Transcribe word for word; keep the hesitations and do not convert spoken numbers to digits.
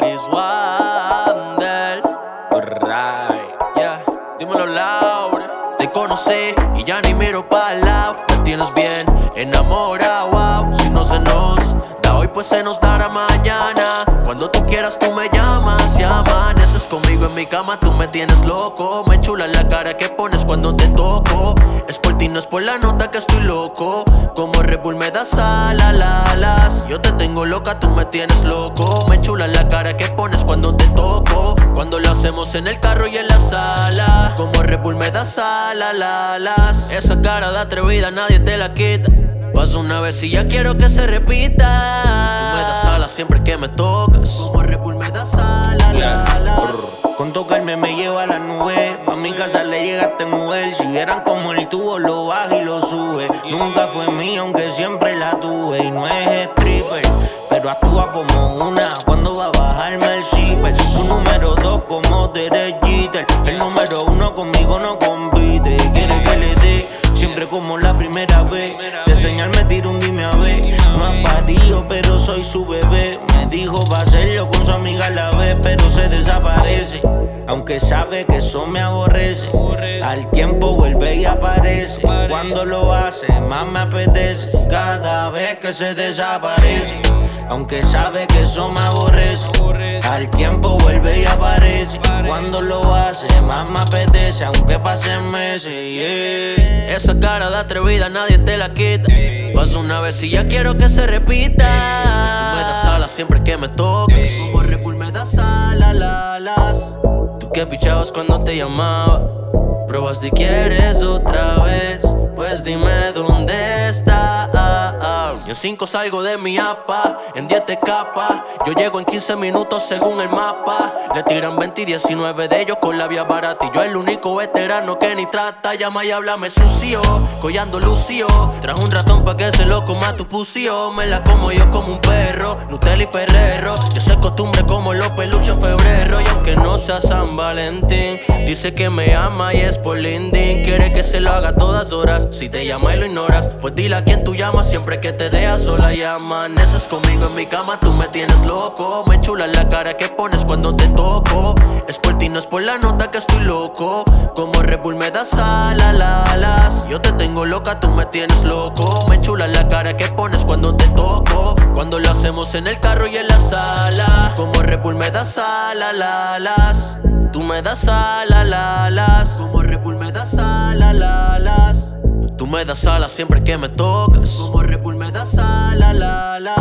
Liz Wander. Right. Yeah, dímelo Laura. Te conocí y ya ni miro para el lado. Me tienes bien enamorado, wow. Si no se nos da hoy, pues se nos dará mañana. Cuando tú quieras tú me llamas y amaneces conmigo en mi cama. Tú me tienes loco, me enchula la cara que pones cuando te toco. Es por ti, no es por la nota que estoy loco. Como Red Bull me das alas, alas. Yo te tengo loca, tú me tienes loco. Me enchula la cara que pones cuando te toco. Cuando lo hacemos en el carro y en la sala. Como Red Bull me das alas, alas. Esa cara de atrevida nadie te la quita. Paso una vez y ya quiero que se repita. Tú me das alas siempre que me tocas. Como Red Bull me das alas, yeah. alas. Con tocarme me lleva a la nube. A mi casa le llegaste mujer. Si vieran como el tubo lo baja y lo sube. Nunca fue mía aunque siempre la tuve. Y no es stripper, pero actúa como una cuando va a bajarme el zipper. Su número dos como Derek Jeter. El número uno conmigo no compite. Quiere que le dé siempre como la primera vez. De enseñarme tiro un dime a ver. No ha parido pero soy su bebé. Me dijo va a hacerlo con su amiga a la vez, pero se desaparece. Aunque sabe que eso me aborrece. Al tiempo vuelve y aparece. Cuando lo hace más me apetece. Cada vez que se desaparece. Aunque sabe que eso me aborrece. Al tiempo vuelve y aparece. Cuando lo hace más me apetece. Aunque pasen meses, yeah. Esa cara de atrevida nadie te la quita. Paso una vez y ya quiero que se repita. Tú me das alas siempre que me tocas. Como Red Bull me das alas, alas. Tú que pichabas cuando te llamaba. Pruebas si quieres otra vez. Pues dime dónde está. Yo en cinco salgo de mi apa, en diez te escapa. Yo llego en quince minutos según el mapa. Le tiran veinte y diecinueve de ellos con la vía barata. Y yo el único veterano que ni trata. Llama y háblame sucio, collando lucio. Trajo un ratón pa' que se lo coma tu pucio. Me la como yo como un perro, Nutella y Ferrero. Yo sé costumbre como los peluches en febrero. Y aunque no sea San Valentín, dice que me ama y es por LinkedIn. Quiere que se lo haga a todas horas. Si te llama y lo ignoras, pues dile a quien tú llamas siempre que te dejas sola y amaneces conmigo en mi cama. Tú me tienes loco, me enchula la cara que pones cuando te toco. Es por ti, no es por la nota que estoy loco. Como Red Bull me das alas, alas. Yo te tengo loca, tú me tienes loco. Me enchula la cara que pones cuando te toco. Cuando lo hacemos en el carro y en la sala. Como Red Bull me das alas, alas. Tú me das alas, alas. Como Red Bull me das alas, alas. Tú me das alas siempre que me tocas. Como Red Bull me das alas, alas.